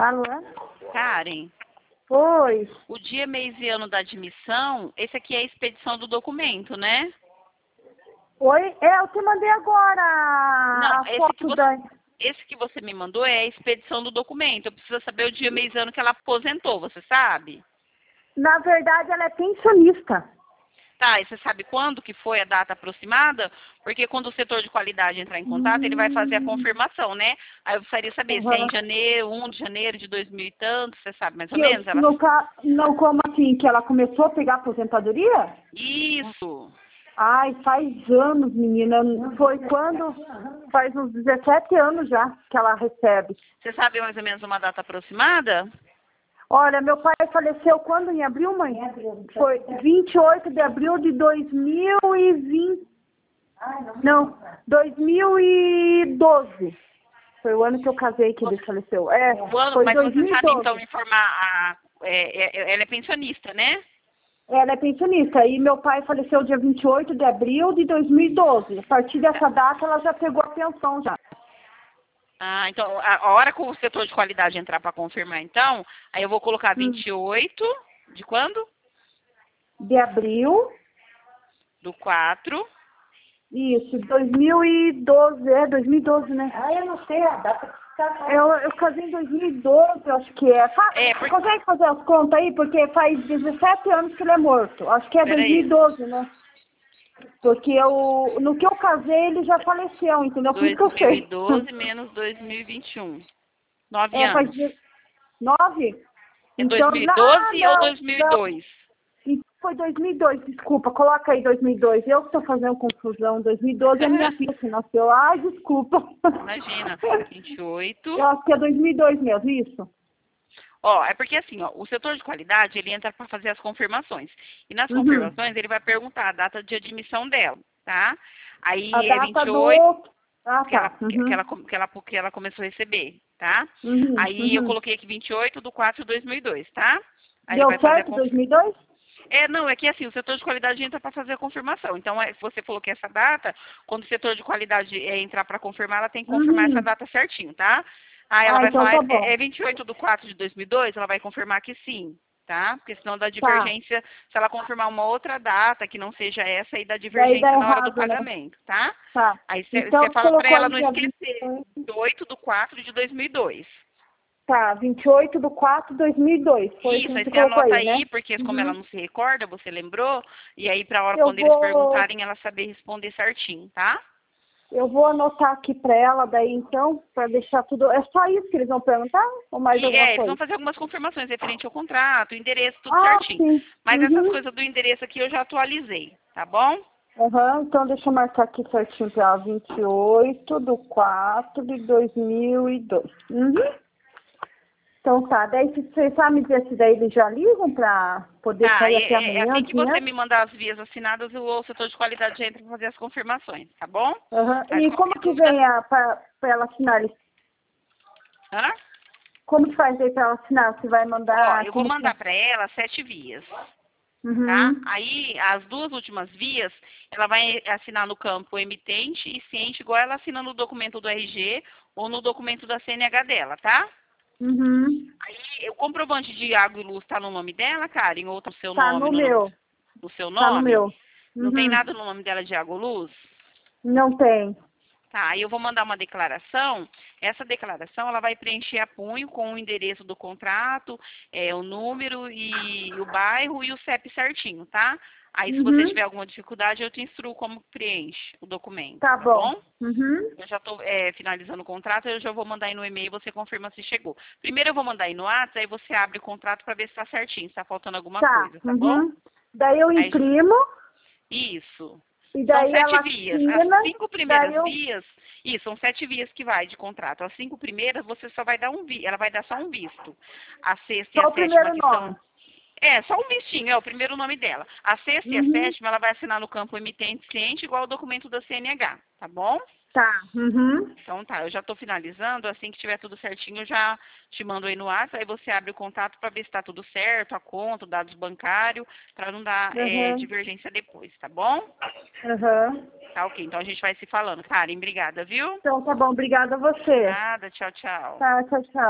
Alô? Karen, Oi. o dia, mês e ano da admissão, esse aqui é a expedição do documento, né? Oi? Eu te mandei agora Não, a foto da... esse que você me mandou é a expedição do documento. Eu preciso saber o dia, mês e ano que ela aposentou, você sabe? Na verdade, ela é pensionista. Tá, e você sabe quando que foi a data aproximada? Porque quando o setor de qualidade entrar em contato, ele vai fazer a confirmação, né? Aí eu precisaria saber se é Uhum. em janeiro, 1 de janeiro de 2000 e tanto, você sabe mais ou Que, menos? Ela... não, como assim? Que ela começou a pegar aposentadoria? Isso! Ai, faz anos, menina. Foi quando... Faz uns 17 anos já que ela recebe. Você sabe mais ou menos uma data aproximada? Olha, meu pai faleceu quando? Em abril, mãe? Foi 28 de abril de 2020. Não, 2012. Foi o ano que eu casei que ele faleceu. É, O ano, foi mas você sabe 2012. então informar ela é pensionista, né? Ela é pensionista. E meu pai faleceu dia 28 de abril de 2012. A partir dessa data, ela já pegou a pensão já. Ah, então a hora que o setor de qualidade entrar para confirmar, então, aí eu vou colocar 28 de quando? De abril, Do 4. isso, 2012. É, 2012, né? Ah, eu não sei a data. Eu casei em 2012, eu acho que é. É, porque... Consegue fazer as contas aí? Porque faz 17 anos que ele é morto. Acho que é Peraí. 2012, né? Porque no que eu casei, ele já faleceu, entendeu? Por isso que eu sei. 2012 menos 2021. 9 É, faz anos. 9? É Então, 2012 ou não, não. 2002? Então, foi 2002, desculpa. Coloca aí 2002. Eu que estou fazendo confusão. 2012 é minha filha que nasceu. Ai, desculpa. Imagina. 28. Eu acho que é 2002 mesmo, isso. Ó, é porque assim, ó, o setor de qualidade, ele entra para fazer as confirmações. E nas Uhum. confirmações, ele vai perguntar a data de admissão dela, tá? A Aí é data 28 do... Ah, que ela, tá. que ela, Uhum. que ela começou a receber, tá? Uhum. Aí eu Uhum. coloquei aqui 28 de 4 de 2002, tá? Aí ele Deu vai fazer a certo confirmação. 2002? É, não, é que assim, o setor de qualidade entra para fazer a confirmação. Então, você falou que essa data, quando o setor de qualidade entrar para confirmar, ela tem que confirmar essa Uhum. data certinho, tá? Aí ela Ah, vai então falar, tá bom. é 28 de 4 de 2002, ela vai confirmar que sim, tá? Porque senão dá Tá. divergência, se ela confirmar uma outra data que não seja essa, aí dá Daí dá divergência na hora do errado, né? pagamento, tá? Tá. Aí você Então, fala para colocou ela aí não dia esquecer, 28. 28 de 4 de 2002. Tá, 28 de 4 de 2002. Foi isso Isso, que aí você você colocou anota aí, né? aí, porque como ela Uhum. não se recorda, você lembrou, e aí pra hora Eu quando eles vou, perguntarem, ela saber responder certinho, tá? eu vou anotar aqui pra ela daí então, pra deixar tudo. É só isso que eles vão perguntar? Ou mais alguma Eles vão coisa? fazer algumas confirmações referente ao contrato, o endereço, tudo Ah, certinho. sim. Mas essas Uhum. coisas do endereço aqui eu já atualizei, tá bom? Uhum. Então deixa eu marcar aqui certinho pra ela. 28 de 4 de 2002. Uhum. Então tá, daí vocês sabem me dizer se daí eles já ligam pra poder Tá, sair até assim amanhã, que você né? me mandar as vias assinadas, o setor de qualidade já entra para fazer as confirmações, tá bom? Uhum. Mas E como qualquer que dúvida... vem pra ela assinar? Hã? Como que faz aí pra ela assinar? Você vai Ó, mandar eu vou como que... mandar para ela 7 vias. Tá? Uhum. Aí, as duas últimas vias, ela vai assinar no campo emitente e ciente, igual ela assina no documento do RG ou no documento da CNH dela, tá? Uhum. Aí, o comprovante de água e luz tá no nome dela, Karen, ou tá no seu Tá nome, no no nome, meu. no seu Tá no nome? meu. Não tem Uhum. nada no nome dela de água ou luz? Não tem. Tá, aí eu vou mandar uma declaração. Essa declaração, ela vai preencher a punho com o endereço do contrato, o número e o bairro e o CEP certinho, tá? Aí, se você Uhum. tiver alguma dificuldade, eu te instruo como preenche o documento, Tá tá bom. bom? Uhum. Eu já estou finalizando o contrato, eu já vou mandar aí no e-mail e você confirma se chegou. Primeiro eu vou mandar aí no WhatsApp, aí você abre o contrato para ver se está certinho, se está faltando alguma Tá. coisa, tá bom? Uhum. Daí eu Aí, imprimo isso. e São daí 7 ela vias. As assina. 5 Daí primeiras eu... vias, isso, são 7 vias que vai de contrato. As 5 primeiras você só vai dar ela vai dar só um visto. A sexta e Só a o sétima primeiro que nome. são só um vistinho, é o primeiro nome dela. A sexta e a Uhum. sétima ela vai assinar no campo emitente ciente igual o documento da CNH, tá bom? Tá. Uhum. Então tá, eu já estou finalizando, assim que tiver tudo certinho, eu já te mando aí no WhatsApp, aí você abre o contato para ver se está tudo certo, a conta, dados bancários, para não dar Uhum. divergência depois, tá bom? Uhum. Tá ok, então a gente vai se falando. Karen, obrigada, viu? Então tá bom. Obrigada a você. Nada, tchau, tchau. Tá, tchau, tchau.